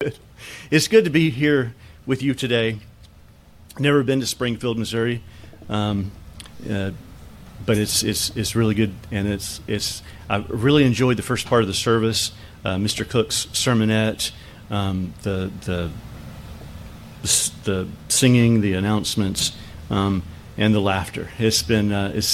It's good to be here with you today. Never been to Springfield, Missouri, but it's really good, and I really enjoyed the first part of the service. Mr. Cook's sermonette, the singing, the announcements, and the laughter. It's been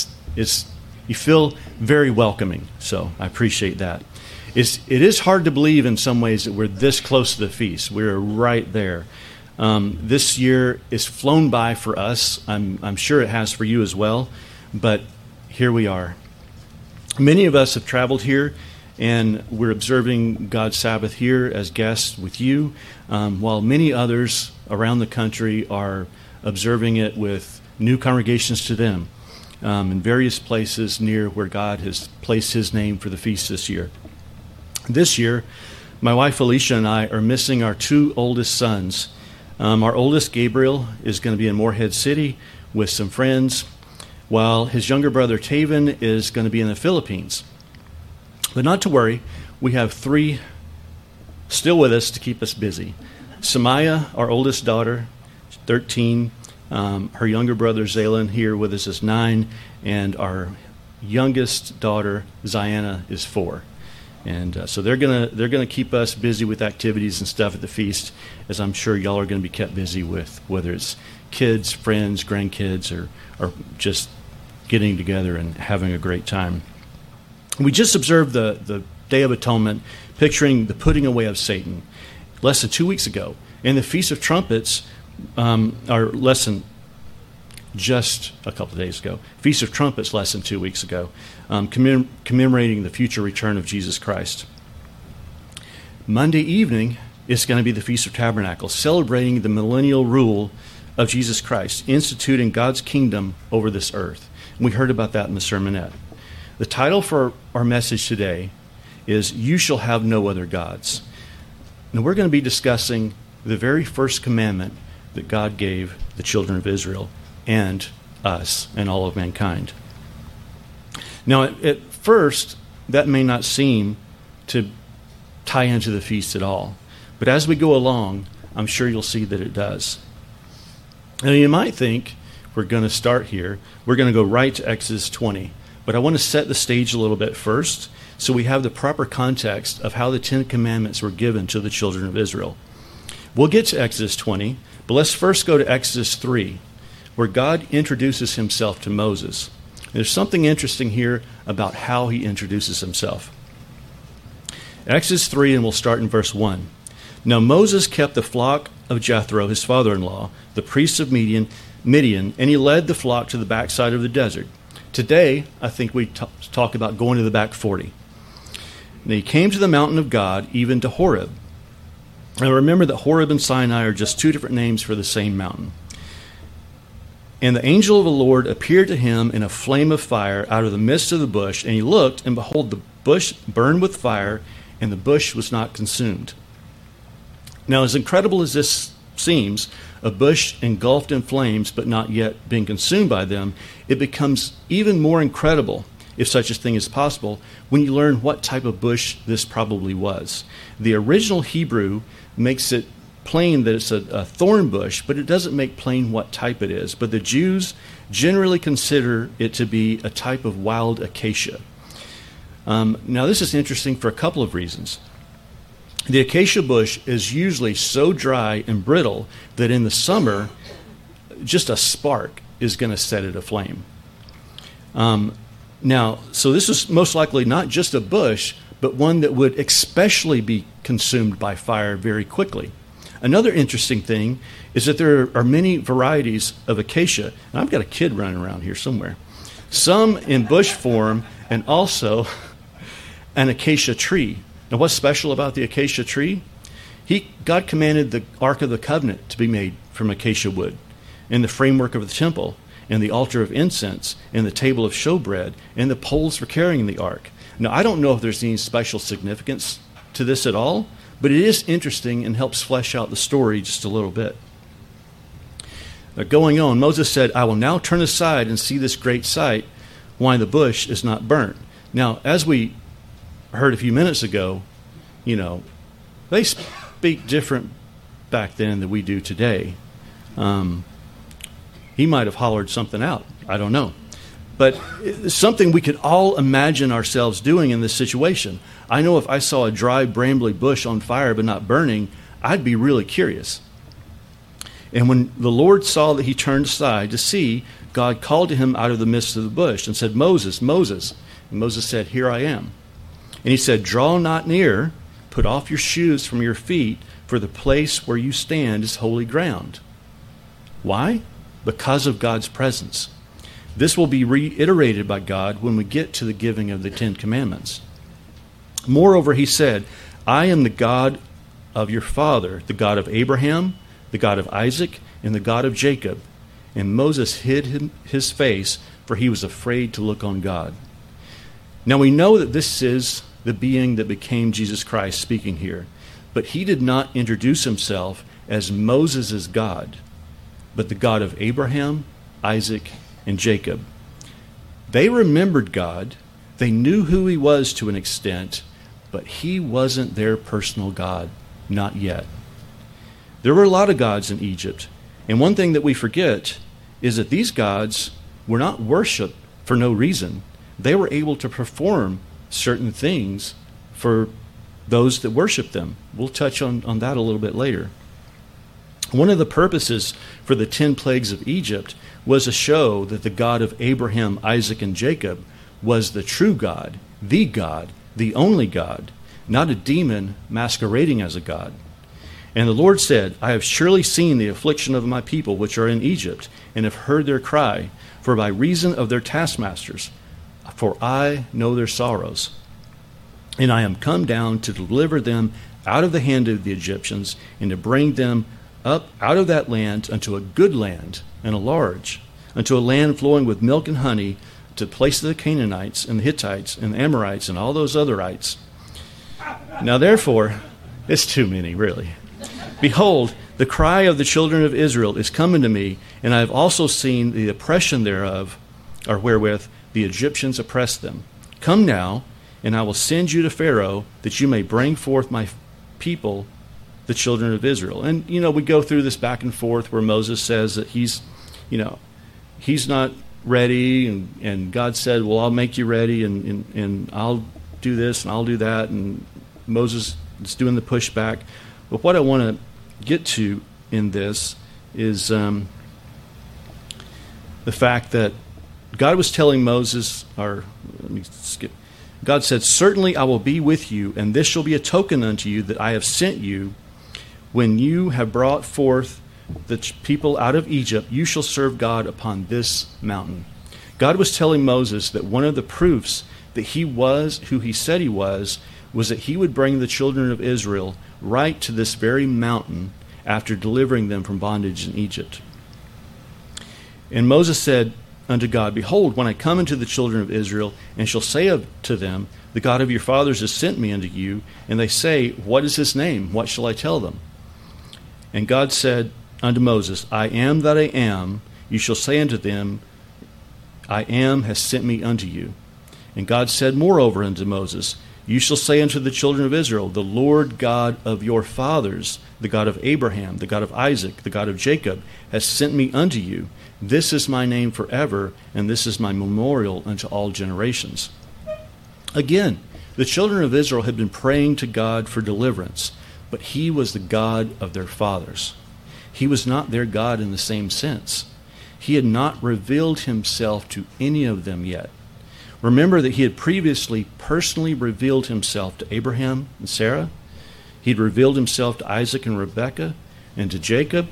you feel very welcoming, so I appreciate that. It is hard to believe in some ways that we're this close to the feast. We're right there. This year is flown by for us. I'm sure it has for you as well, but here we are. Many of us have traveled here, and we're observing God's Sabbath here as guests with you, while many others around the country are observing it with new congregations to them in various places near where God has placed His name for the feast this year. This year, my wife Alicia and I are missing our two oldest sons. Our oldest, Gabriel, is going to be in Morehead City with some friends, while his younger brother, Taven, is going to be in the Philippines. But not to worry, we have three still with us to keep us busy. Samaya, our oldest daughter, 13. Her younger brother, Zaylan, here with us is 9. And our youngest daughter, Ziana, is 4. And so they're gonna keep us busy with activities and stuff at the feast, as I'm sure y'all are going to be kept busy with, whether it's kids, friends, grandkids, or just getting together and having a great time. We just observed the Day of Atonement, picturing the putting away of Satan, less than 2 weeks ago. And the Feast of Trumpets are less than just a couple of days ago. Feast of Trumpets less than 2 weeks ago, commemorating the future return of Jesus Christ. Monday evening is going to be the Feast of Tabernacles, celebrating the millennial rule of Jesus Christ, instituting God's kingdom over this earth. And we heard about that in the sermonette. The title for our message today is "You Shall Have No Other Gods." And we're going to be discussing the very first commandment that God gave the children of Israel and us and all of mankind. Now, at first, that may not seem to tie into the feast at all. But as we go along, I'm sure you'll see that it does. Now, you might think we're going to start here. We're going to go right to Exodus 20. But I want to set the stage a little bit first so we have the proper context of how the Ten Commandments were given to the children of Israel. We'll get to Exodus 20, but let's first go to Exodus 3, where God introduces himself to Moses. There's something interesting here about how he introduces himself. Exodus 3, and we'll start in verse 1. Now Moses kept the flock of Jethro, his father-in-law, the priest of Midian, and he led the flock to the backside of the desert. Today, I think we talk about going to the back 40. And he came to the mountain of God, even to Horeb. Now remember that Horeb and Sinai are just two different names for the same mountain. And the angel of the Lord appeared to him in a flame of fire out of the midst of the bush, and he looked, and behold, the bush burned with fire, and the bush was not consumed. Now, as incredible as this seems, a bush engulfed in flames but not yet being consumed by them, it becomes even more incredible, if such a thing is possible, when you learn what type of bush this probably was. The original Hebrew makes it plain that it's a thorn bush, but it doesn't make plain what type it is. But the Jews generally consider it to be a type of wild acacia. Now, this is interesting for a couple of reasons. The acacia bush is usually so dry and brittle that in the summer, just a spark is going to set it aflame. Now, so this is most likely not just a bush, but one that would especially be consumed by fire very quickly. Another interesting thing is that there are many varieties of acacia. And I've got a kid running around here somewhere. Some in bush form and also an acacia tree. Now, what's special about the acacia tree? God commanded the Ark of the Covenant to be made from acacia wood, and the framework of the temple, and the altar of incense, and the table of showbread, and the poles for carrying the ark. Now, I don't know if there's any special significance to this at all, but it is interesting and helps flesh out the story just a little bit. Now, going on, Moses said, "I will now turn aside and see this great sight, why the bush is not burnt." Now, as we heard a few minutes ago, they speak different back then than we do today. He might have hollered something out. I don't know. But it's something we could all imagine ourselves doing in this situation. I know if I saw a dry, brambly bush on fire but not burning, I'd be really curious. And when the Lord saw that he turned aside to see, God called to him out of the midst of the bush and said, Moses, Moses. And Moses said, Here I am. And he said, Draw not near, put off your shoes from your feet, for the place where you stand is holy ground. Why? Because of God's presence. This will be reiterated by God when we get to the giving of the Ten Commandments. Moreover, he said, I am the God of your father, the God of Abraham, the God of Isaac, and the God of Jacob. And Moses hid his face, for he was afraid to look on God. Now we know that this is the being that became Jesus Christ speaking here. But he did not introduce himself as Moses' God, but the God of Abraham, Isaac, and Jacob. They remembered God. They knew who he was to an extent, but he wasn't their personal God, not yet. There were a lot of gods in Egypt, and one thing that we forget is that these gods were not worshipped for no reason. They were able to perform certain things for those that worship them. We'll touch on that a little bit later. One of the purposes for the 10 plagues of Egypt was to show that the God of Abraham, Isaac, and Jacob was the true God, the only God, not a demon masquerading as a God. And the Lord said, I have surely seen the affliction of my people which are in Egypt, and have heard their cry, for by reason of their taskmasters, for I know their sorrows. And I am come down to deliver them out of the hand of the Egyptians, and to bring them up out of that land unto a good land, and a large, unto a land flowing with milk and honey, to the place of the Canaanites, and the Hittites, and the Amorites, and all those otherites. Now therefore, it's too many, really. Behold, the cry of the children of Israel is come unto me, and I have also seen the oppression thereof, or wherewith the Egyptians oppress them. Come now, and I will send you to Pharaoh, that you may bring forth my people, the children of Israel. And, we go through this back and forth where Moses says that he's not ready, and God said, well, I'll make you ready, and I'll do this, and I'll do that, and Moses is doing the pushback. But what I want to get to in this is the fact that God was telling Moses, God said, certainly I will be with you, and this shall be a token unto you that I have sent you. When you have brought forth the people out of Egypt, you shall serve God upon this mountain. God was telling Moses that one of the proofs that he was who he said he was that he would bring the children of Israel right to this very mountain after delivering them from bondage in Egypt. And Moses said unto God, Behold, when I come unto the children of Israel, and shall say to them, The God of your fathers has sent me unto you, and they say, What is his name? What shall I tell them? And God said unto Moses, I am that I am. You shall say unto them, I am has sent me unto you. And God said moreover unto Moses, You shall say unto the children of Israel, The Lord God of your fathers, the God of Abraham, the God of Isaac, the God of Jacob, has sent me unto you. This is my name forever, and this is my memorial unto all generations. Again, the children of Israel had been praying to God for deliverance, but he was the God of their fathers. He was not their God in the same sense. He had not revealed himself to any of them yet. Remember that he had previously personally revealed himself to Abraham and Sarah. He'd revealed himself to Isaac and Rebekah and to Jacob,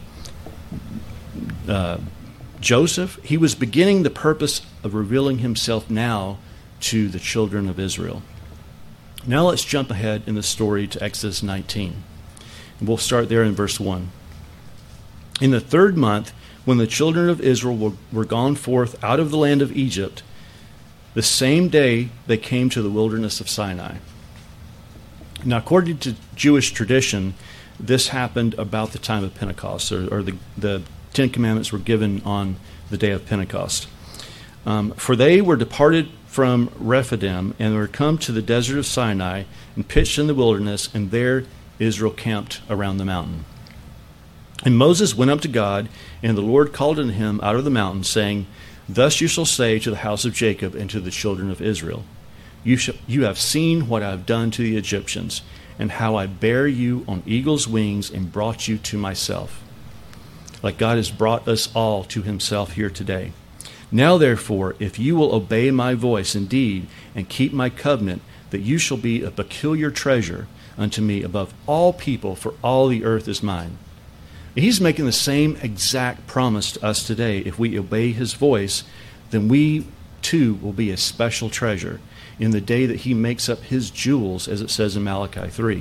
Joseph. He was beginning the purpose of revealing himself now to the children of Israel. Now let's jump ahead in the story to Exodus 19. And we'll start there in verse 1. In the 3rd month, when the children of Israel were gone forth out of the land of Egypt, the same day they came to the wilderness of Sinai. Now, according to Jewish tradition, this happened about the time of Pentecost, or the Ten Commandments were given on the day of Pentecost. For they were departed from Rephidim and were come to the desert of Sinai and pitched in the wilderness, and there Israel camped around the mountain. And Moses went up to God, and the Lord called unto him out of the mountain, saying, Thus you shall say to the house of Jacob and to the children of Israel, You have seen what I have done to the Egyptians, and how I bare you on eagle's wings and brought you to myself. Like God has brought us all to himself here today. Now therefore, if you will obey my voice indeed, and keep my covenant, that you shall be a peculiar treasure unto me above all people, for all the earth is mine. He's making the same exact promise to us today. If we obey his voice, then we too will be a special treasure in the day that he makes up his jewels, as it says in Malachi 3.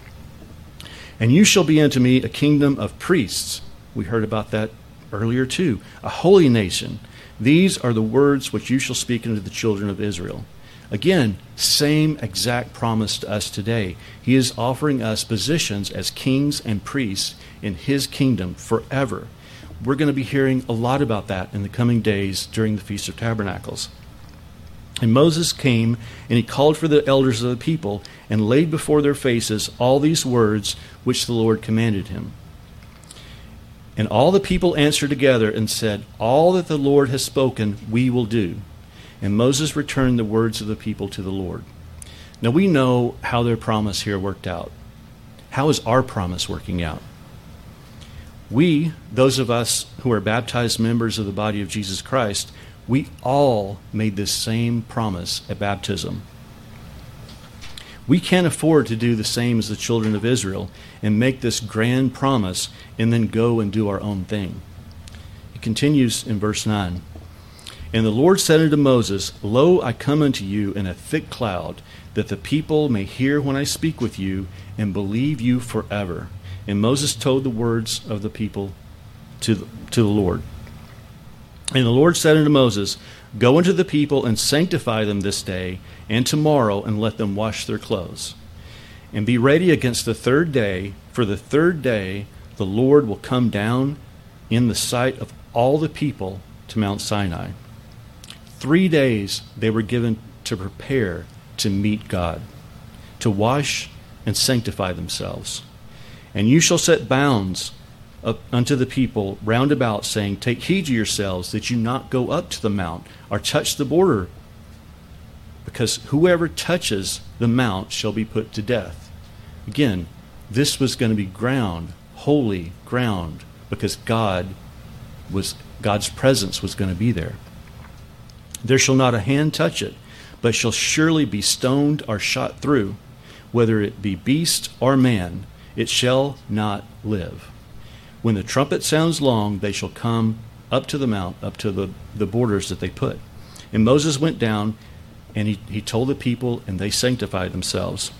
And you shall be unto me a kingdom of priests. We heard about that earlier too. A holy nation. These are the words which you shall speak unto the children of Israel. Again, same exact promise to us today. He is offering us positions as kings and priests in his kingdom forever. We're going to be hearing a lot about that in the coming days during the Feast of Tabernacles. And Moses came, and he called for the elders of the people, and laid before their faces all these words which the Lord commanded him. And all the people answered together and said, All that the Lord has spoken, we will do. And Moses returned the words of the people to the Lord. Now we know how their promise here worked out. How is our promise working out? We, those of us who are baptized members of the body of Jesus Christ, we all made this same promise at baptism. We can't afford to do the same as the children of Israel and make this grand promise and then go and do our own thing. It continues in verse 9. And the Lord said unto Moses, Lo, I come unto you in a thick cloud, that the people may hear when I speak with you, and believe you forever. And Moses told the words of the people to the Lord. And the Lord said unto Moses, Go unto the people and sanctify them this day and tomorrow, and let them wash their clothes. And be ready against the third day, for the third day the Lord will come down in the sight of all the people to Mount Sinai. 3 days they were given to prepare to meet God, to wash and sanctify themselves. And you shall set bounds unto the people round about, saying, Take heed to yourselves that you not go up to the mount or touch the border, because whoever touches the mount shall be put to death. Again, this was going to be ground, holy ground, because God's presence was going to be there. There shall not a hand touch it, but shall surely be stoned or shot through, whether it be beast or man, it shall not live. When the trumpet sounds long, they shall come up to the mount, up to the borders that they put. And Moses went down, and he told the people, and they sanctified themselves.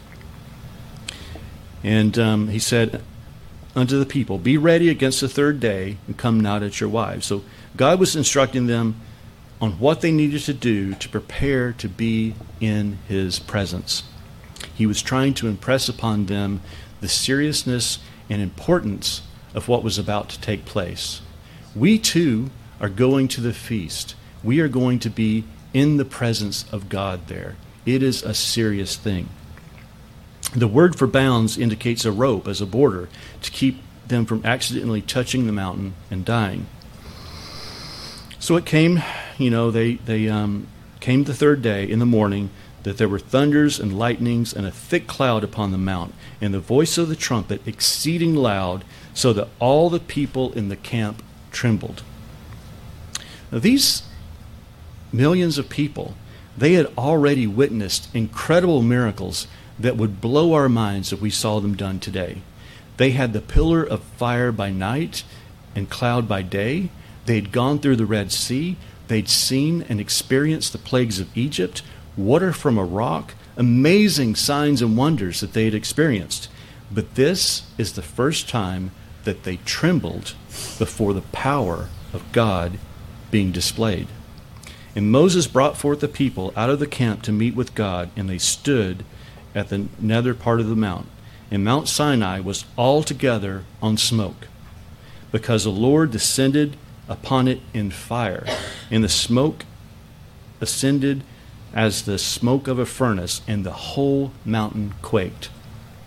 And he said unto the people, Be ready against the third day, and come not at your wives. So God was instructing them on what they needed to do to prepare to be in his presence. He was trying to impress upon them the seriousness and importance of what was about to take place. We too are going to the feast. We are going to be in the presence of God there. It is a serious thing. The word for bounds indicates a rope as a border to keep them from accidentally touching the mountain and dying. So it came, they came the third day in the morning, that there were thunders and lightnings and a thick cloud upon the mount, and the voice of the trumpet exceeding loud, so that all the people in the camp trembled. Now these millions of people, they had already witnessed incredible miracles that would blow our minds if we saw them done today. They had the pillar of fire by night and cloud by day. They'd gone through the Red Sea. They'd seen and experienced the plagues of Egypt, water from a rock, amazing signs and wonders that they had experienced. But this is the first time that they trembled before the power of God being displayed. And Moses brought forth the people out of the camp to meet with God, and they stood at the nether part of the mount. And Mount Sinai was altogether on smoke, because the Lord descended upon it in fire, and the smoke ascended as the smoke of a furnace, and the whole mountain quaked.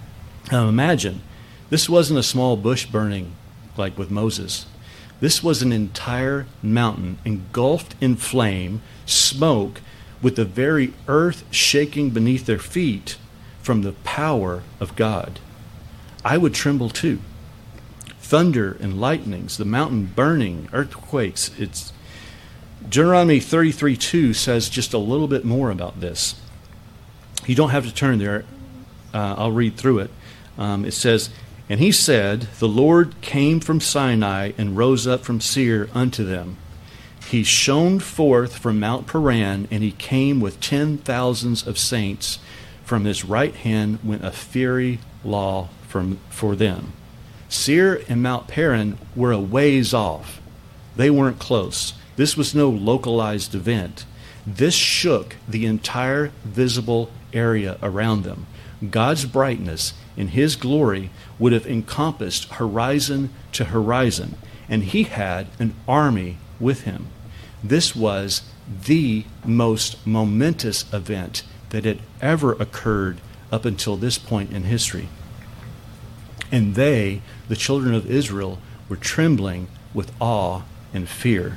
Imagine, this wasn't a small bush burning like with Moses. This was an entire mountain engulfed in flame, smoke, with the very earth shaking beneath their feet from the power of God. I would tremble too. Thunder and lightnings, the mountain burning, earthquakes. It's Deuteronomy 33:2 says just a little bit more about this. You don't have to turn there. I'll read through it. It says, "And he said, the Lord came from Sinai and rose up from Seir unto them. He shone forth from Mount Paran, and he came with 10,000s of saints. From his right hand went a fiery law for them." Seir and Mount Paran were a ways off. They weren't close. This was no localized event. This shook the entire visible area around them. God's brightness in his glory would have encompassed horizon to horizon, and he had an army with him. This was the most momentous event that had ever occurred up until this point in history. And they, the children of Israel, were trembling with awe and fear.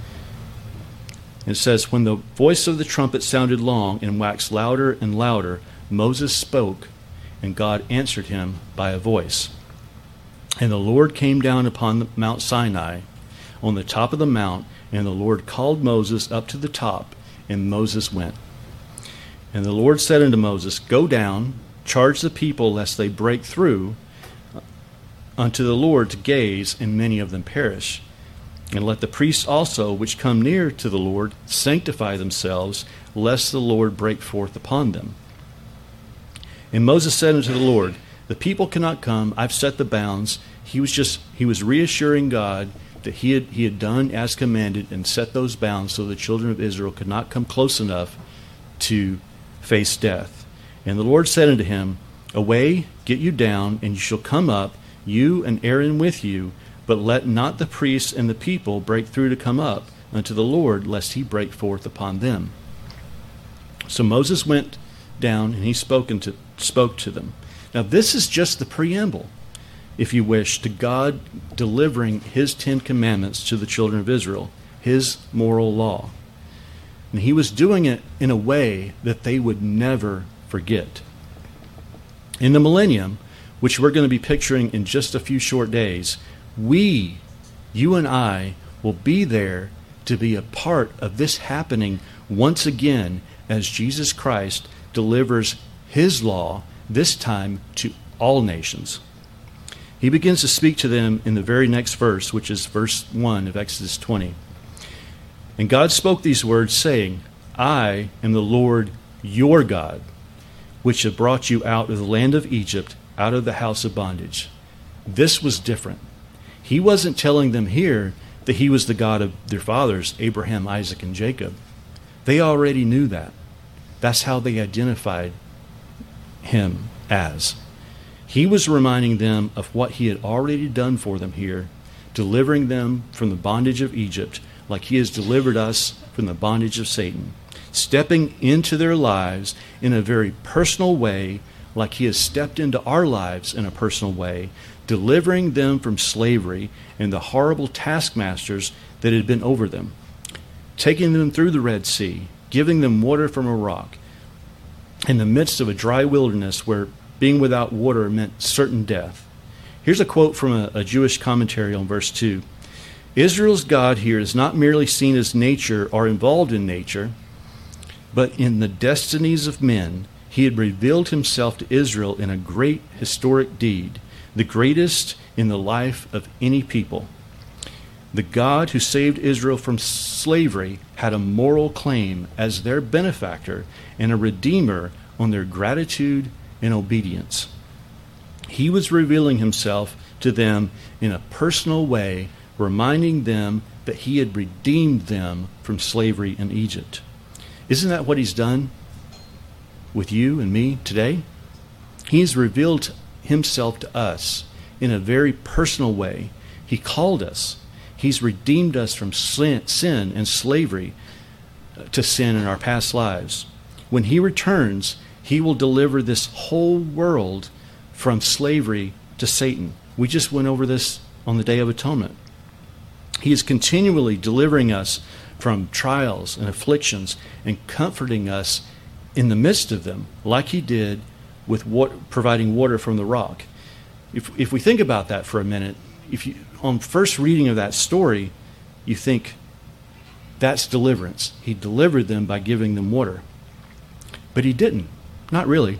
It says, "When the voice of the trumpet sounded long and waxed louder and louder, Moses spoke, and God answered him by a voice. And the Lord came down upon Mount Sinai on the top of the mount, and the Lord called Moses up to the top, and Moses went. And the Lord said unto Moses, Go down, charge the people lest they break through unto the Lord to gaze, and many of them perish. And let the priests also, which come near to the Lord, sanctify themselves, lest the Lord break forth upon them. And Moses said unto the Lord, The people cannot come. I've set the bounds. He was reassuring God that he had done as commanded and set those bounds so the children of Israel could not come close enough to face death. And the Lord said unto him, Away, get you down, and you shall come up, you and Aaron with you, but let not the priests and the people break through to come up unto the Lord, lest he break forth upon them. So Moses went down, and he spoke to them. Now this is just the preamble, if you wish, to God delivering his 10 commandments to the children of Israel, his moral law. And he was doing it in a way that they would never forget. In the millennium, which we're going to be picturing in just a few short days, you and I, will be there to be a part of this happening once again as Jesus Christ delivers his law, this time to all nations. He begins to speak to them in the very next verse, which is verse 1 of Exodus 20. And God spoke these words, saying, I am the Lord your God, which have brought you out of the land of Egypt, out of the house of bondage. This was different. He wasn't telling them here that he was the God of their fathers, Abraham, Isaac, and Jacob. They already knew that. That's how they identified him as. He was reminding them of what he had already done for them here, delivering them from the bondage of Egypt, like he has delivered us from the bondage of Satan, stepping into their lives in a very personal way, like he has stepped into our lives in a personal way, delivering them from slavery and the horrible taskmasters that had been over them, taking them through the Red Sea, giving them water from a rock, in the midst of a dry wilderness where being without water meant certain death. Here's a quote from a Jewish commentary on verse 2. Israel's God here is not merely seen as nature or involved in nature, but in the destinies of men. He had revealed himself to Israel in a great historic deed, the greatest in the life of any people. The God who saved Israel from slavery had a moral claim as their benefactor and a redeemer on their gratitude and obedience. He was revealing himself to them in a personal way, reminding them that he had redeemed them from slavery in Egypt. Isn't that what he's done with you and me today? He's revealed himself to us in a very personal way. He called us. He's redeemed us from sin and slavery to sin in our past lives. When he returns, he will deliver this whole world from slavery to Satan. We just went over this on the Day of Atonement. He is continually delivering us from trials and afflictions and comforting us in the midst of them, like he did with providing water from the rock. If we think about that for a minute, on first reading of that story, you think that's deliverance. He delivered them by giving them water. But he didn't. Not really.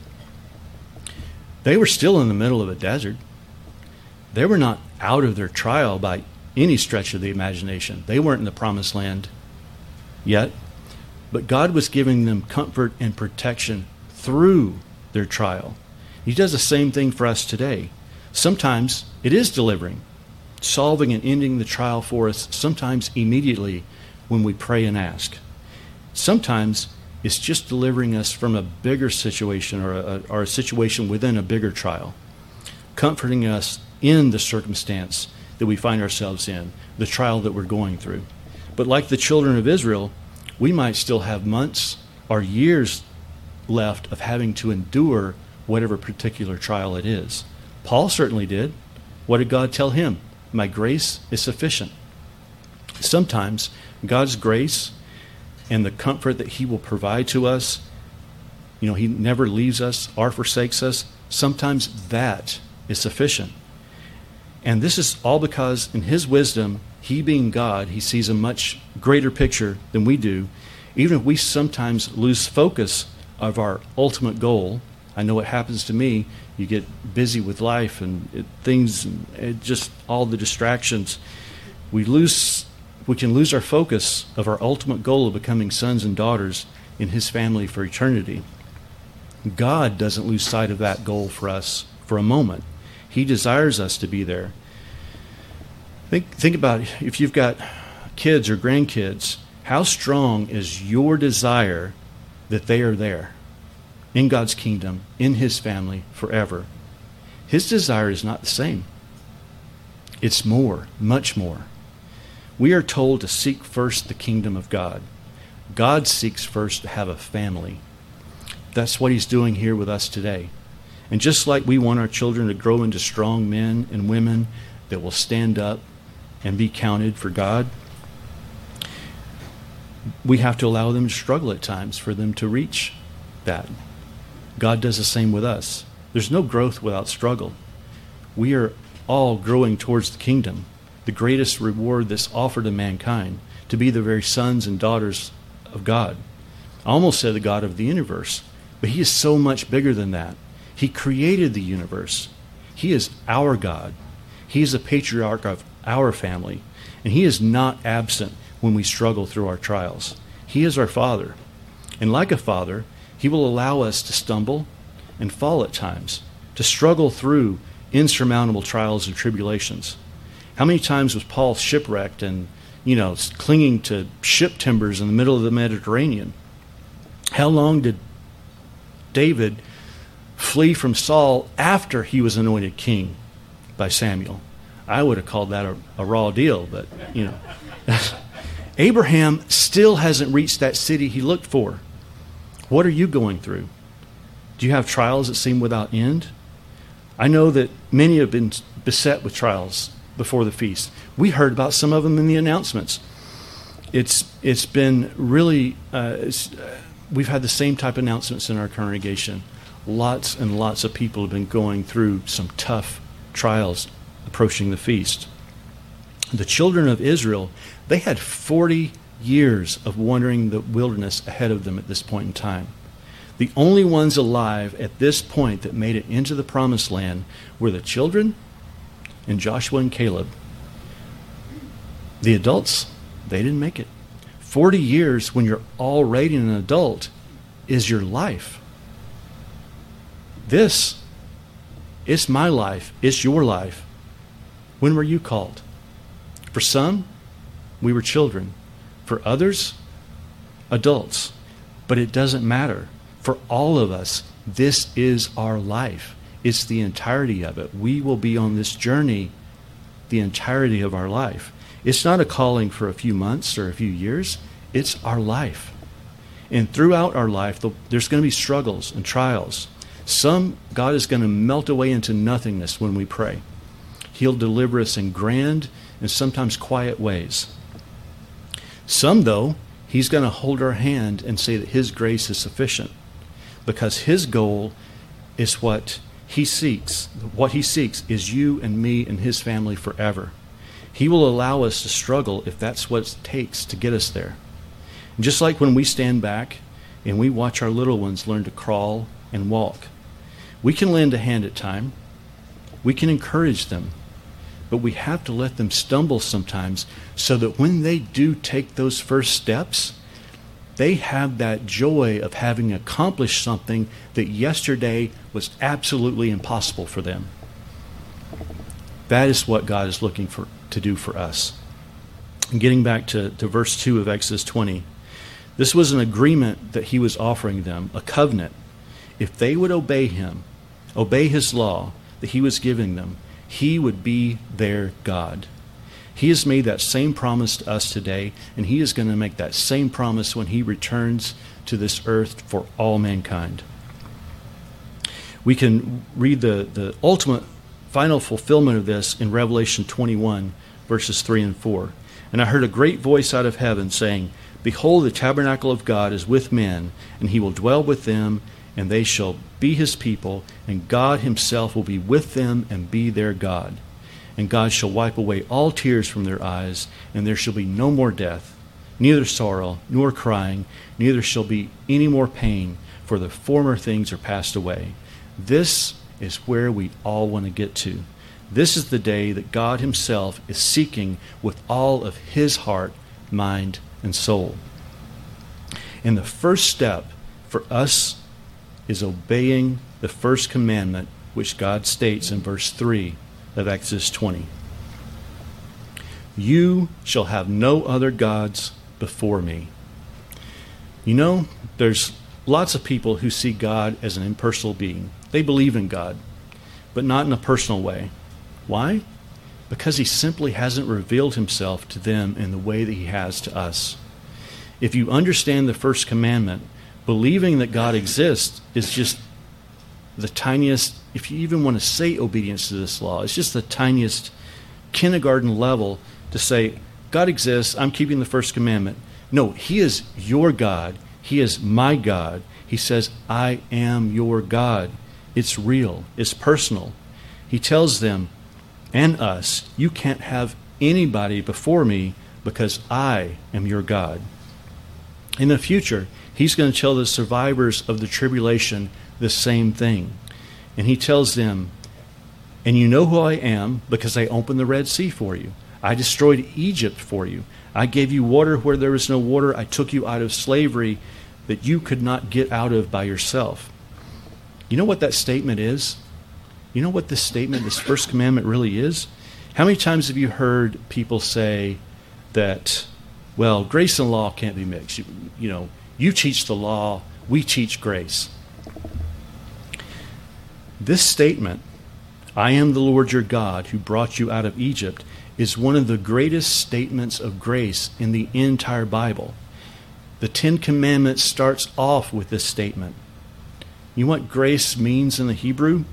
They were still in the middle of a desert. They were not out of their trial by any stretch of the imagination. They weren't in the promised land yet. But God was giving them comfort and protection through their trial. He does the same thing for us today. Sometimes it is delivering, solving and ending the trial for us, sometimes immediately when we pray and ask. Sometimes it's just delivering us from a bigger situation or a situation within a bigger trial, comforting us in the circumstance that we find ourselves in, the trial that we're going through. But like the children of Israel, we might still have months or years left of having to endure whatever particular trial it is. Paul certainly did. What did God tell him? My grace is sufficient. Sometimes God's grace and the comfort that he will provide to us, he never leaves us or forsakes us. Sometimes that is sufficient. And this is all because in his wisdom, he being God, he sees a much greater picture than we do. Even if we sometimes lose focus of our ultimate goal, I know it happens to me. You get busy with life and things, and just all the distractions. We can lose our focus of our ultimate goal of becoming sons and daughters in his family for eternity. God doesn't lose sight of that goal for us for a moment. He desires us to be there. Think about if you've got kids or grandkids, how strong is your desire that they are there in God's kingdom, in his family forever? His desire is not the same. It's more, much more. We are told to seek first the kingdom of God. God seeks first to have a family. That's what he's doing here with us today. And just like we want our children to grow into strong men and women that will stand up and be counted for God, we have to allow them to struggle at times for them to reach that. God does the same with us. There's no growth without struggle. We are all growing towards the kingdom, the greatest reward that's offered to mankind, to be the very sons and daughters of God. I almost said the God of the universe, but he is so much bigger than that. He created the universe. He is our God. He is the patriarch of our family, and he is not absent when we struggle through our trials. He is our Father, and like a father, he will allow us to stumble and fall at times, to struggle through insurmountable trials and tribulations. How many times was Paul shipwrecked and, clinging to ship timbers in the middle of the Mediterranean? How long did David flee from Saul after he was anointed king by Samuel? I would have called that a raw deal, but, Abraham still hasn't reached that city he looked for. What are you going through? Do you have trials that seem without end? I know that many have been beset with trials before the feast. We heard about some of them in the announcements. It's been really, we've had the same type of announcements in our congregation. Lots and lots of people have been going through some tough trials approaching the feast. The children of Israel, they had 40 years of wandering the wilderness ahead of them at this point in time. The only ones alive at this point that made it into the promised land were the children and Joshua and Caleb. The adults, they didn't make it. 40 years when you're already an adult is your life. This, it's my life. It's your life. When were you called? For some, we were children. For others, adults. But it doesn't matter. For all of us, this is our life. It's the entirety of it. We will be on this journey the entirety of our life. It's not a calling for a few months or a few years. It's our life. And throughout our life, there's going to be struggles and trials. Some, God is going to melt away into nothingness when we pray. He'll deliver us in grand and sometimes quiet ways. Some, though, He's going to hold our hand and say that His grace is sufficient, because His goal is what He seeks. What He seeks is you and me and His family forever. He will allow us to struggle if that's what it takes to get us there. And just like when we stand back and we watch our little ones learn to crawl and walk, we can lend a hand at time. We can encourage them. But we have to let them stumble sometimes so that when they do take those first steps, they have that joy of having accomplished something that yesterday was absolutely impossible for them. That is what God is looking to do for us. And getting back to verse 2 of Exodus 20, this was an agreement that He was offering them, a covenant. If they would obey Him, obey His law that He was giving them, He would be their God. He has made that same promise to us today, and He is going to make that same promise when He returns to this earth for all mankind. We can read the ultimate final fulfillment of this in Revelation 21, verses 3 and 4. And I heard a great voice out of heaven saying, Behold, the tabernacle of God is with men, and He will dwell with them, and they shall be His people, and God Himself will be with them and be their God. And God shall wipe away all tears from their eyes, and there shall be no more death, neither sorrow, nor crying, neither shall be any more pain, for the former things are passed away. This is where we all want to get to. This is the day that God Himself is seeking with all of His heart, mind, and soul. And the first step for us is obeying the first commandment, which God states in verse 3 of Exodus 20. You shall have no other gods before me. You know, there's lots of people who see God as an impersonal being. They believe in God, but not in a personal way. Why? Because He simply hasn't revealed Himself to them in the way that He has to us. If you understand the first commandment, believing that God exists is just the tiniest, if you even want to say obedience to this law, it's just the tiniest kindergarten level to say, God exists, I'm keeping the first commandment. No, He is your God. He is my God. He says, I am your God. It's real. It's personal. He tells them and us, you can't have anybody before me because I am your God. In the future, He's going to tell the survivors of the tribulation the same thing. And He tells them, and you know who I am because I opened the Red Sea for you. I destroyed Egypt for you. I gave you water where there was no water. I took you out of slavery that you could not get out of by yourself. You know what that statement is? You know what this statement, this first commandment really is? How many times have you heard people say that, well, grace and law can't be mixed? You know, you teach the law, we teach grace. This statement, I am the Lord your God who brought you out of Egypt, is one of the greatest statements of grace in the entire Bible. The Ten Commandments starts off with this statement. You know what grace means in the Hebrew?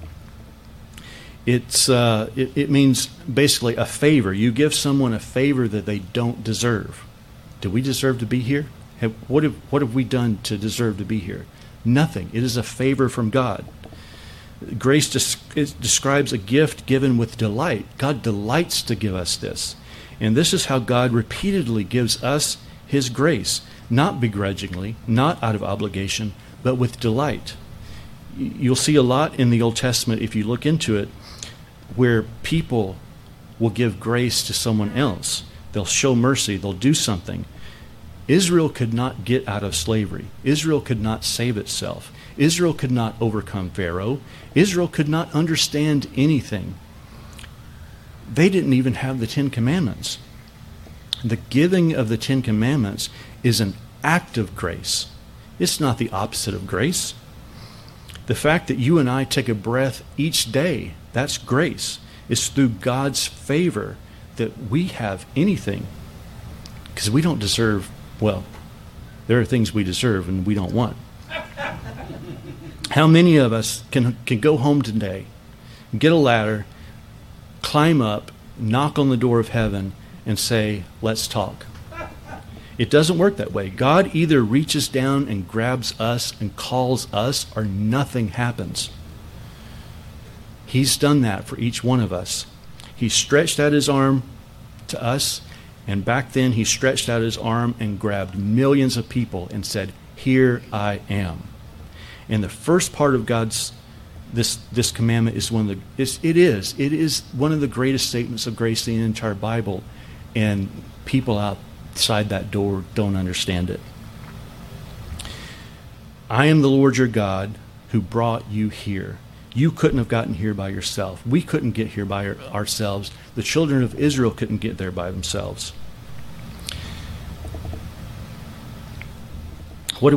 It means basically a favor. You give someone a favor that they don't deserve. Do we deserve to be here? What have we done to deserve to be here? Nothing. It is a favor from God. Grace describes a gift given with delight. God delights to give us this. And this is how God repeatedly gives us His grace, not begrudgingly, not out of obligation, but with delight. You'll see a lot in the Old Testament, if you look into it, where people will give grace to someone else. They'll show mercy. They'll do something. Israel could not get out of slavery. Israel could not save itself. Israel could not overcome Pharaoh. Israel could not understand anything. They didn't even have the Ten Commandments. The giving of the Ten Commandments is an act of grace. It's not the opposite of grace. The fact that you and I take a breath each day, that's grace. It's through God's favor that we have anything. Because we don't deserve, well, there are things we deserve and we don't want. How many of us can go home today, get a ladder, climb up, knock on the door of heaven, and say, let's talk? It doesn't work that way. God either reaches down and grabs us and calls us, or nothing happens. He's done that for each one of us. He stretched out his arm to us, and back then he stretched out his arm and grabbed millions of people and said, here I am. And the first part of God's this commandment is it is one of the greatest statements of grace in the entire Bible, and people outside that door don't understand it. I am the Lord your God who brought you here. You couldn't have gotten here by yourself. We couldn't get here by ourselves. The children of Israel couldn't get there by themselves. What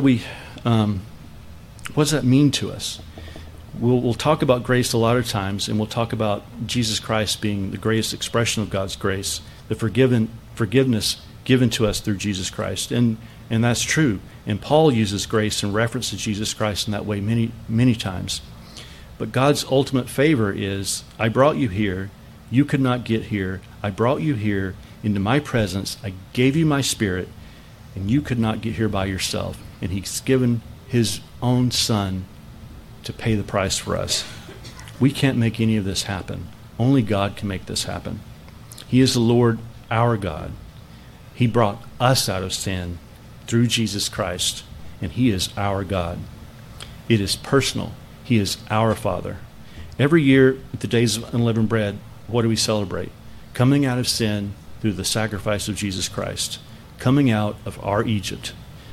does that mean to us? We'll talk about grace a lot of times, and we'll talk about Jesus Christ being the greatest expression of God's grace, the forgiveness given to us through Jesus Christ. And that's true. And Paul uses grace in reference to Jesus Christ in that way many, many times. But God's ultimate favor is, I brought you here. You could not get here. I brought you here into my presence. I gave you my Spirit, and you could not get here by yourself. And he's given his own Son to pay the price for us. We can't make any of this happen. Only God can make this happen. He is the Lord, our God. He brought us out of sin through Jesus Christ, and he is our God. It is personal. He is our Father. Every year at the Days of Unleavened Bread, what do we celebrate? Coming out of sin through the sacrifice of Jesus Christ. Coming out of our Egypt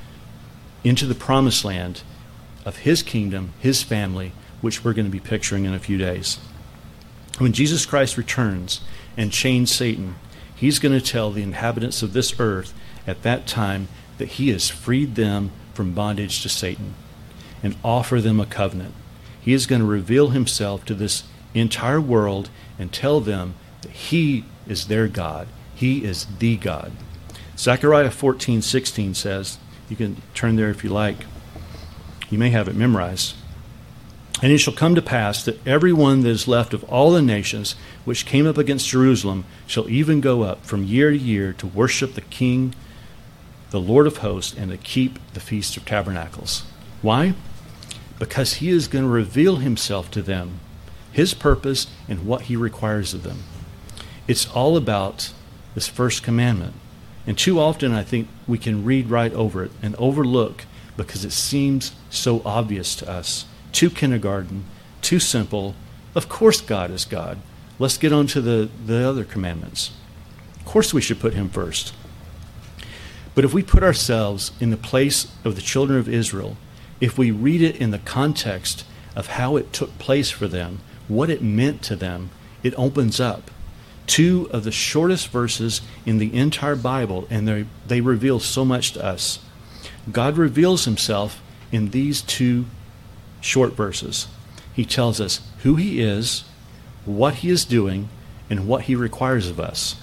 into the promised land of his kingdom, his family, which we're going to be picturing in a few days. When Jesus Christ returns and chains Satan, he's going to tell the inhabitants of this earth at that time that he has freed them from bondage to Satan and offer them a covenant. He is going to reveal himself to this entire world and tell them that he is their God. He is the God. Zechariah 14:16 says, you can turn there if you like. You may have it memorized. And it shall come to pass that every one that is left of all the nations which came up against Jerusalem shall even go up from year to year to worship the King, the Lord of hosts, and to keep the Feast of Tabernacles. Why? Because he is going to reveal himself to them, his purpose, and what he requires of them. It's all about this first commandment. And too often I think we can read right over it and overlook because it seems so obvious to us. Too kindergarten, too simple. Of course God is God. Let's get on to the other commandments. Of course we should put him first. But if we put ourselves in the place of the children of Israel, if we read it in the context of how it took place for them, what it meant to them, it opens up. Two of the shortest verses in the entire Bible, and they reveal so much to us. God reveals himself in these two short verses. He tells us who he is, what he is doing, and what he requires of us.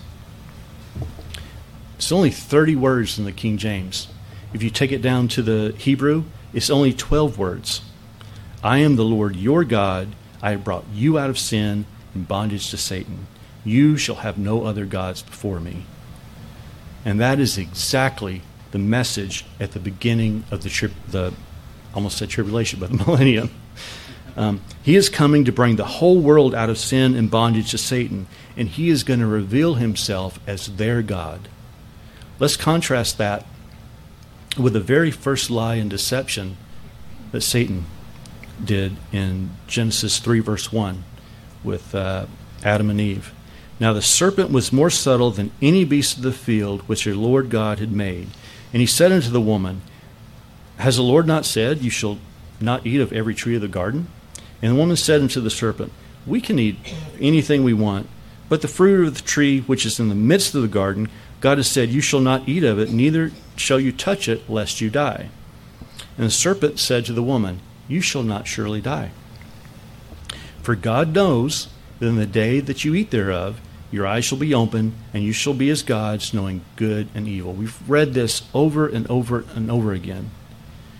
It's only 30 words in the King James. If you take it down to the Hebrew, it's only 12 words. I am the Lord your God. I have brought you out of sin and bondage to Satan. You shall have no other gods before me. And that is exactly the message at the beginning of the almost said tribulation, but the millennium. He is coming to bring the whole world out of sin and bondage to Satan, and he is going to reveal himself as their God. Let's contrast that with the very first lie and deception that Satan did in Genesis 3, verse 1 with Adam and Eve. Now the serpent was more subtle than any beast of the field which your Lord God had made. And he said unto the woman, has the Lord not said, you shall not eat of every tree of the garden? And the woman said unto the serpent, we can eat anything we want, but the fruit of the tree which is in the midst of the garden, God has said, you shall not eat of it, neither shall you touch it, lest you die. And the serpent said to the woman, you shall not surely die. For God knows that in the day that you eat thereof, your eyes shall be open, and you shall be as gods, knowing good and evil. We've read this over and over and over again.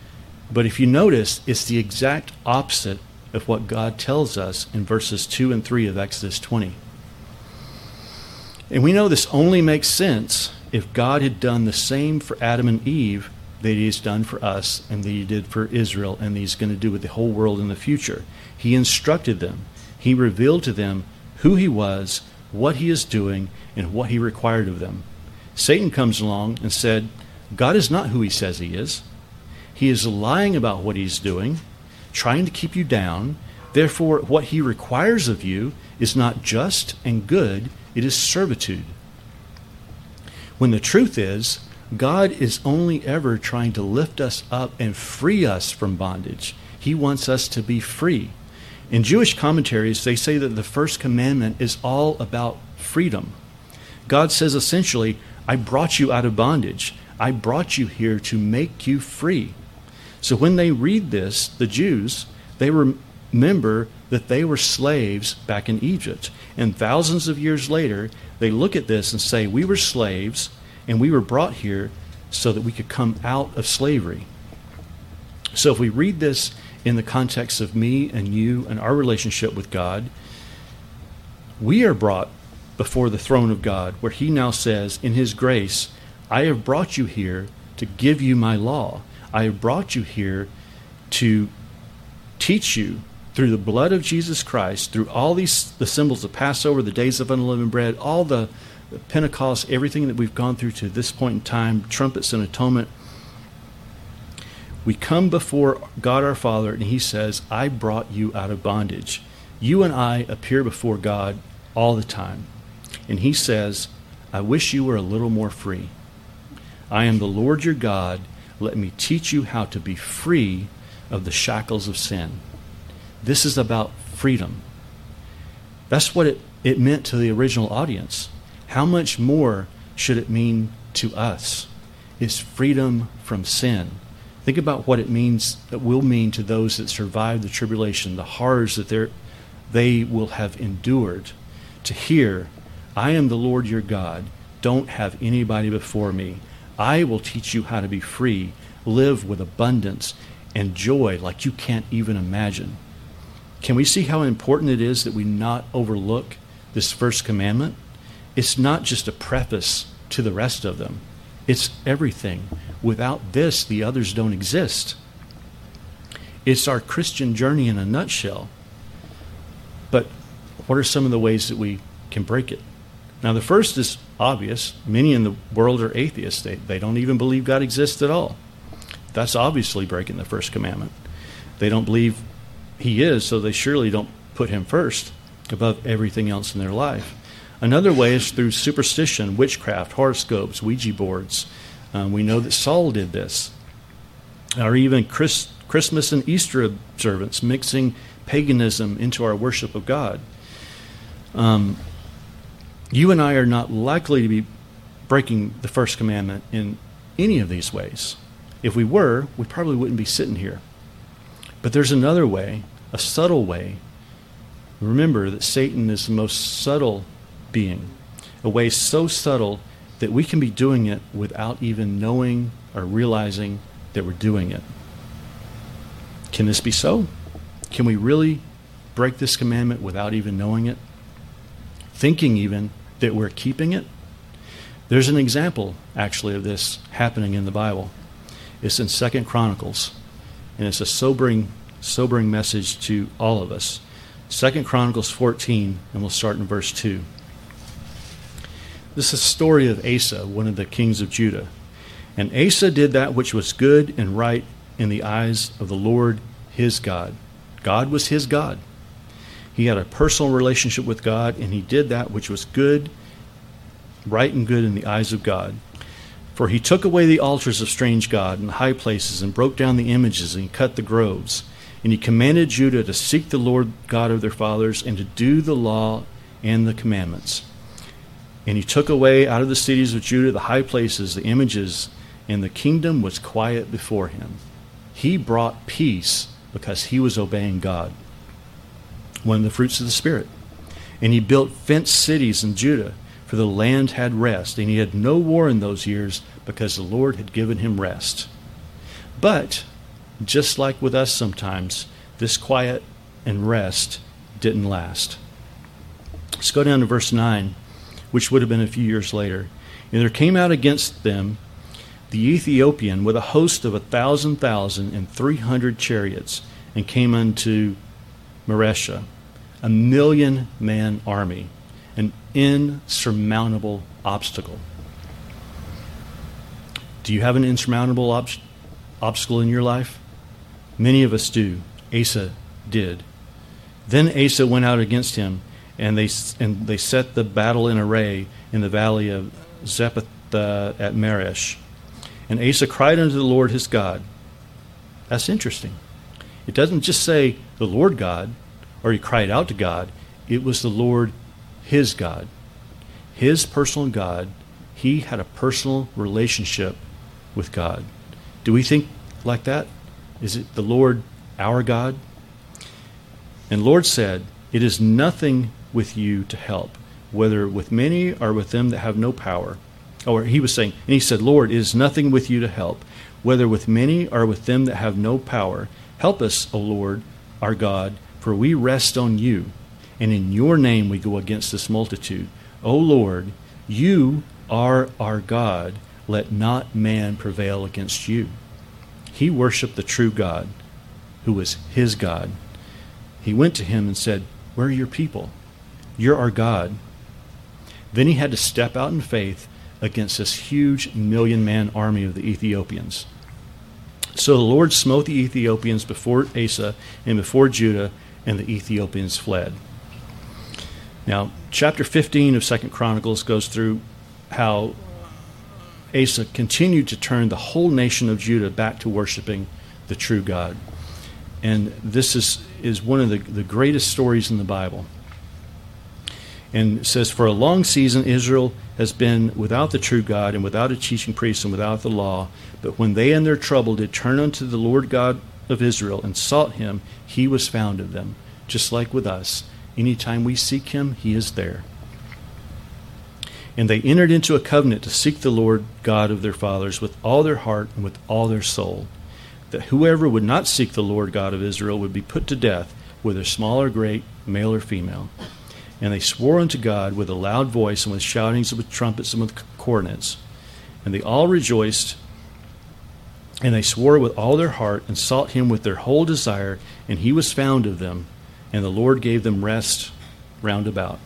But if you notice, it's the exact opposite of what God tells us in verses 2 and 3 of Exodus 20. And we know this only makes sense if God had done the same for Adam and Eve that he has done for us and that he did for Israel and that he's going to do with the whole world in the future. He instructed them. He revealed to them who he was, what he is doing, and what he required of them. Satan comes along and said, God is not who he says he is. He is lying about what he's doing, trying to keep you down. Therefore, what he requires of you is not just and good, it is servitude. When the truth is, God is only ever trying to lift us up and free us from bondage. He wants us to be free. In Jewish commentaries, they say that the first commandment is all about freedom. God says essentially, I brought you out of bondage. I brought you here to make you free. So when they read this, the Jews, they remember that they were slaves back in Egypt. And thousands of years later, they look at this and say, we were slaves and we were brought here so that we could come out of slavery. So if we read this in the context of me and you and our relationship with God, we are brought before the throne of God, where he now says, in his grace, I have brought you here to give you my law. I have brought you here to teach you through the blood of Jesus Christ, through all the symbols of Passover, the days of unleavened bread, all the Pentecost, everything that we've gone through to this point in time, trumpets and atonement. We come before God our Father, and he says, I brought you out of bondage. You and I appear before God all the time. And he says, I wish you were a little more free. I am the Lord your God. Let me teach you how to be free of the shackles of sin. This is about freedom. That's what it meant to the original audience. How much more should it mean to us? It's freedom from sin. Think about what it means, that will mean to those that survive the tribulation, the horrors that they will have endured. To hear, I am the Lord your God. Don't have anybody before me. I will teach you how to be free, live with abundance and joy like you can't even imagine. Can we see how important it is that we not overlook this first commandment? It's not just a preface to the rest of them. It's everything. Without this, the others don't exist. It's our Christian journey in a nutshell. But what are some of the ways that we can break it? Now, the first is obvious. Many in the world are atheists. They don't even believe God exists at all. That's obviously breaking the first commandment. They don't believe he is, so they surely don't put him first above everything else in their life. Another way is through superstition, witchcraft, horoscopes, Ouija boards. We know that Saul did this. Or even Christmas and Easter observance, mixing paganism into our worship of God. You and I are not likely to be breaking the first commandment in any of these ways. If we were, we probably wouldn't be sitting here. But there's another way, a subtle way. Remember that Satan is the most subtle being, a way so subtle that we can be doing it without even knowing or realizing that we're doing it. Can this be so? Can we really break this commandment without even knowing it? Thinking even that we're keeping it? There's an example, actually, of this happening in the Bible. It's in 2 Chronicles, and it's a sobering message to all of us. 2 Chronicles 14, and we'll start in verse 2. This is a story of Asa, one of the kings of Judah. And Asa did that which was good and right in the eyes of the Lord his God. God was his God. He had a personal relationship with God, and he did that which was good, right and good in the eyes of God. For he took away the altars of strange God and the high places, and broke down the images, and he cut the groves. And he commanded Judah to seek the Lord God of their fathers, and to do the law and the commandments. And he took away out of the cities of Judah the high places, the images, and the kingdom was quiet before him. He brought peace because he was obeying God. One of the fruits of the Spirit. And he built fenced cities in Judah, for the land had rest, and he had no war in those years because the Lord had given him rest. But just like with us sometimes, this quiet and rest didn't last. Let's go down to verse 9, which would have been a few years later. And there came out against them the Ethiopian with a host of 1,000,000 and 300 chariots, and came unto Maresha, 1,000,000-man army, an insurmountable obstacle. Do you have an insurmountable obstacle in your life? Many of us do. Asa did. Then Asa went out against him, and they set the battle in array in the valley of Zephath at Maresh. And Asa cried unto the Lord his God. That's interesting. It doesn't just say the Lord God, or he cried out to God. It was the Lord his God. His personal God. He had a personal relationship with God. Do we think like that? Is it the Lord our God? And Lord said, it is nothing with you to help, whether with many or with them that have no power. Or he was saying, and he said, Lord, it is nothing with you to help, whether with many or with them that have no power. Help us, O Lord, our God, for we rest on you, and in your name we go against this multitude. O Lord, you are our God. Let not man prevail against you. He worshiped the true God, who was his God. He went to him and said, where are your people? You're our God. Then he had to step out in faith against this huge 1,000,000-man army of the Ethiopians. So the Lord smote the Ethiopians before Asa and before Judah, and the Ethiopians fled. Now, chapter 15 of 2 Chronicles goes through how Asa continued to turn the whole nation of Judah back to worshiping the true God. And this is one of the greatest stories in the Bible. And it says, for a long season Israel has been without the true God, and without a teaching priest, and without the law. But when they in their trouble did turn unto the Lord God of Israel, and sought him, he was found of them. Just like with us. Anytime we seek him, he is there. And they entered into a covenant to seek the Lord God of their fathers with all their heart and with all their soul, that whoever would not seek the Lord God of Israel would be put to death, whether small or great, male or female. And they swore unto God with a loud voice, and with shoutings, and with trumpets, and with cornets. And they all rejoiced, and they swore with all their heart, and sought him with their whole desire, and he was found of them, and the Lord gave them rest round about.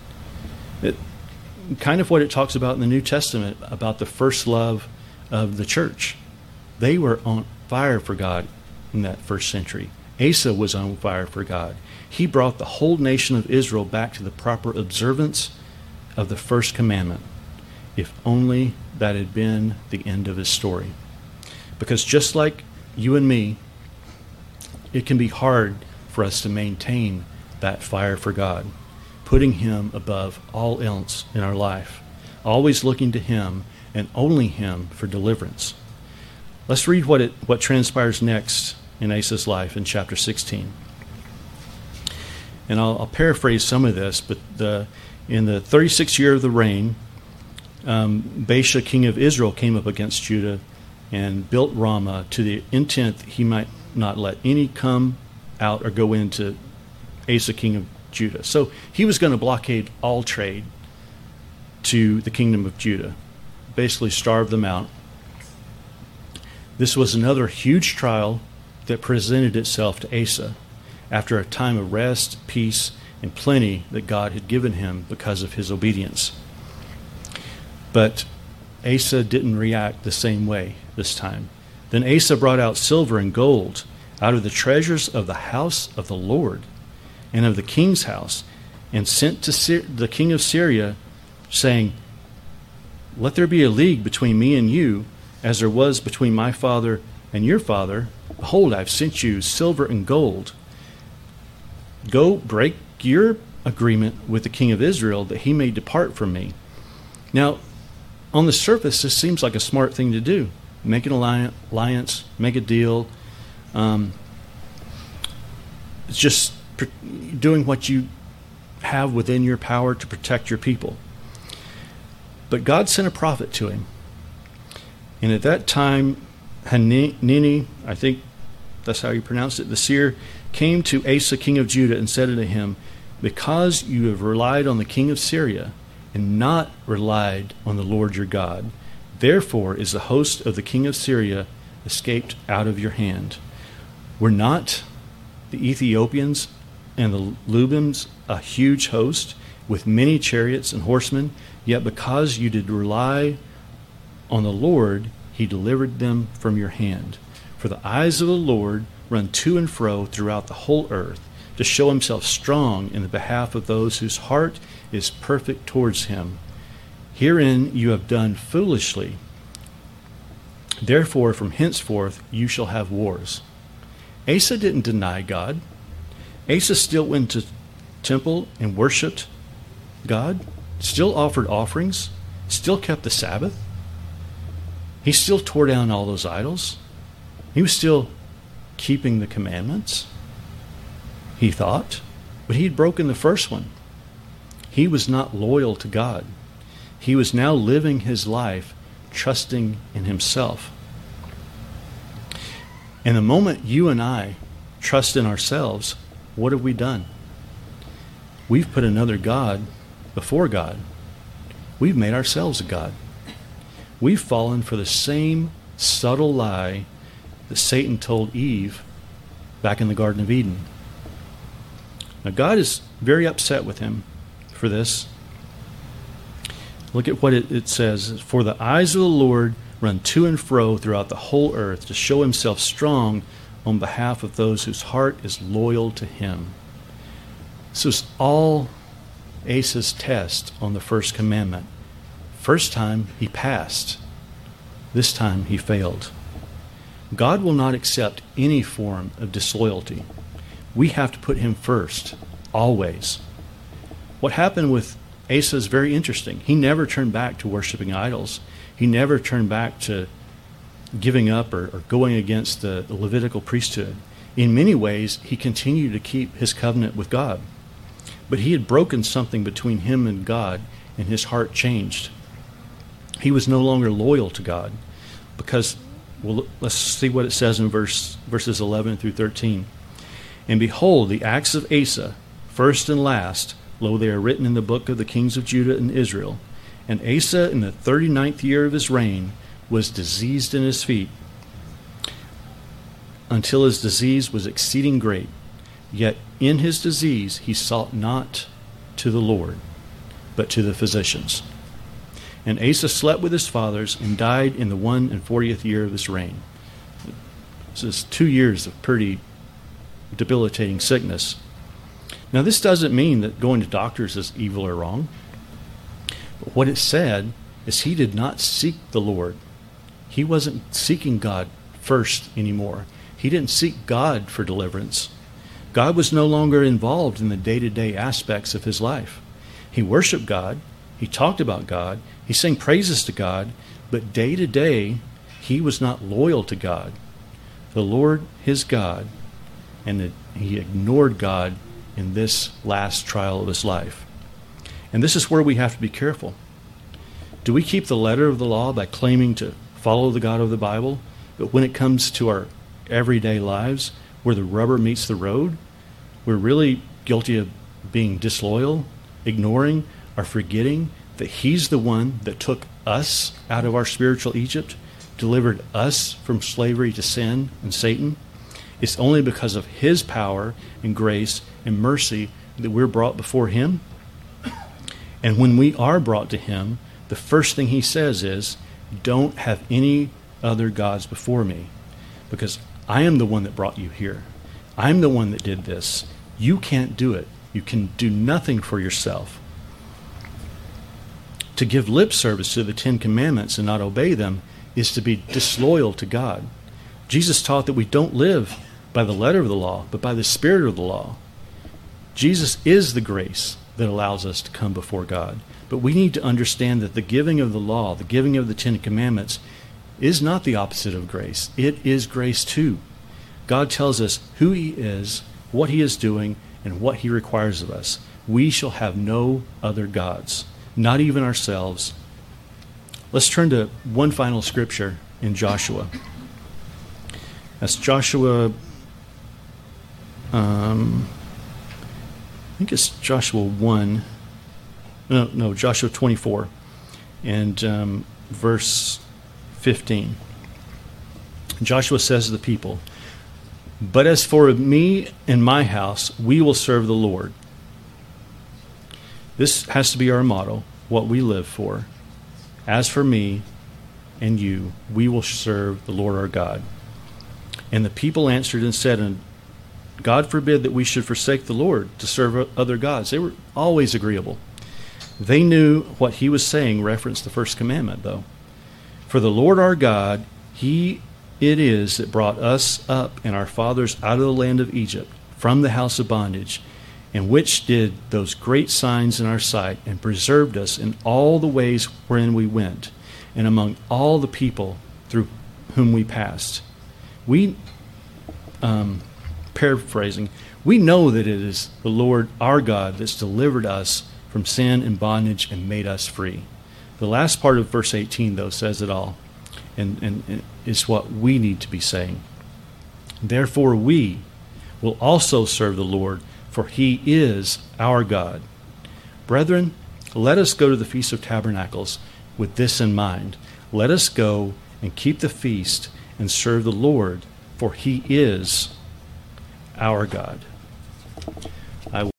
Kind of what it talks about in the New Testament, about the first love of the church. They were on fire for God in that first century. Asa was on fire for God. He brought the whole nation of Israel back to the proper observance of the first commandment. If only that had been the end of his story. Because just like you and me, it can be hard for us to maintain that fire for God, putting him above all else in our life, always looking to him and only him for deliverance. Let's read what transpires next in Asa's life in chapter 16. And I'll paraphrase some of this, but in the 36th year of the reign, Baasha, king of Israel, came up against Judah and built Ramah to the intent he might not let any come out or go into Asa, king of Judah. So he was going to blockade all trade to the kingdom of Judah, basically starve them out. This was another huge trial that presented itself to Asa after a time of rest, peace, and plenty that God had given him because of his obedience. But Asa didn't react the same way this time. Then Asa brought out silver and gold out of the treasures of the house of the Lord and of the king's house, and sent to the king of Syria, saying, let there be a league between me and you, as there was between my father and your father. Behold, I have sent you silver and gold. Go break your agreement with the king of Israel, that he may depart from me. Now, on the surface, this seems like a smart thing to do. Make an alliance, make a deal. It's just doing what you have within your power to protect your people. But God sent a prophet to him. And at that time, Hanani, I think that's how you pronounce it, the seer came to Asa, king of Judah, and said unto him, because you have relied on the king of Syria, and not relied on the Lord your God, therefore is the host of the king of Syria escaped out of your hand. Were not the Ethiopians and the Lubims a huge host, with many chariots and horsemen? Yet because you did rely on the Lord, he delivered them from your hand. For the eyes of the Lord run to and fro throughout the whole earth, to show himself strong in the behalf of those whose heart is perfect towards him. Herein you have done foolishly. Therefore from henceforth you shall have wars. Asa didn't deny God. Asa still went to temple and worshipped God, still offered offerings, still kept the Sabbath. He still tore down all those idols. He was still keeping the commandments, he thought, but he'd broken the first one. He was not loyal to God. He was now living his life trusting in himself. And the moment you and I trust in ourselves, what have we done? We've put another God before God. We've made ourselves a God. We've fallen for the same subtle lie that Satan told Eve back in the Garden of Eden. Now, God is very upset with him for this. Look at what it says. For the eyes of the Lord run to and fro throughout the whole earth, to show himself strong on behalf of those whose heart is loyal to him. This was all Asa's test on the first commandment. First time he passed. This time he failed. God will not accept any form of disloyalty. We have to put him first, always. What happened with Asa is very interesting. He never turned back to worshiping idols. He never turned back to giving up or going against the Levitical priesthood. In many ways, he continued to keep his covenant with God. But he had broken something between him and God, and his heart changed. He was no longer loyal to God because, well, let's see what it says in verses 11 through 13. And behold, the acts of Asa, first and last, lo, they are written in the book of the kings of Judah and Israel. And Asa, in the 39th year of his reign, was diseased in his feet, until his disease was exceeding great. Yet in his disease he sought not to the Lord, but to the physicians. And Asa slept with his fathers and died in the 41st year of his reign. This is 2 years of pretty debilitating sickness. Now, this doesn't mean that going to doctors is evil or wrong. But what it said is he did not seek the Lord. He wasn't seeking God first anymore. He didn't seek God for deliverance. God was no longer involved in the day-to-day aspects of his life. He worshiped God. He talked about God. He sang praises to God. But day to day, he was not loyal to God, the Lord his God, and he ignored God in this last trial of his life. And this is where we have to be careful. Do we keep the letter of the law by claiming to follow the God of the Bible, but when it comes to our everyday lives, where the rubber meets the road, we're really guilty of being disloyal, ignoring, or forgetting that he's the one that took us out of our spiritual Egypt, delivered us from slavery to sin and Satan? It's only because of his power and grace and mercy that we're brought before him. And when we are brought to him, the first thing he says is, don't have any other gods before me, because I am the one that brought you here. I'm the one that did this. You can't do it. You can do nothing for yourself. To give lip service to the 10 Commandments and not obey them is to be disloyal to God. Jesus taught that we don't live by the letter of the law, but by the spirit of the law. Jesus is the grace that allows us to come before God. But we need to understand that the giving of the law, the giving of the 10 Commandments, is not the opposite of grace. It is grace too. God tells us who he is, what he is doing, and what he requires of us. We shall have no other gods, not even ourselves. Let's turn to one final scripture in Joshua. That's Joshua I think it's Joshua 1. No, Joshua 24 and verse 15. Joshua says to the people, "But as for me and my house, we will serve the Lord." This has to be our motto, what we live for. As for me and you, we will serve the Lord our God. And the people answered and said, "And God forbid that we should forsake the Lord to serve other gods." They were always agreeable. They knew what he was saying referenced the first commandment, though. "For the Lord our God, he it is that brought us up and our fathers out of the land of Egypt, from the house of bondage, and which did those great signs in our sight, and preserved us in all the ways wherein we went, and among all the people through whom we passed." We, paraphrasing, we know that it is the Lord our God that's delivered us from sin and bondage and made us free. The last part of verse 18, though, says it all, and is what we need to be saying. "Therefore we will also serve the Lord, for he is our God." Brethren, let us go to the Feast of Tabernacles with this in mind. Let us go and keep the feast and serve the Lord, for he is our God.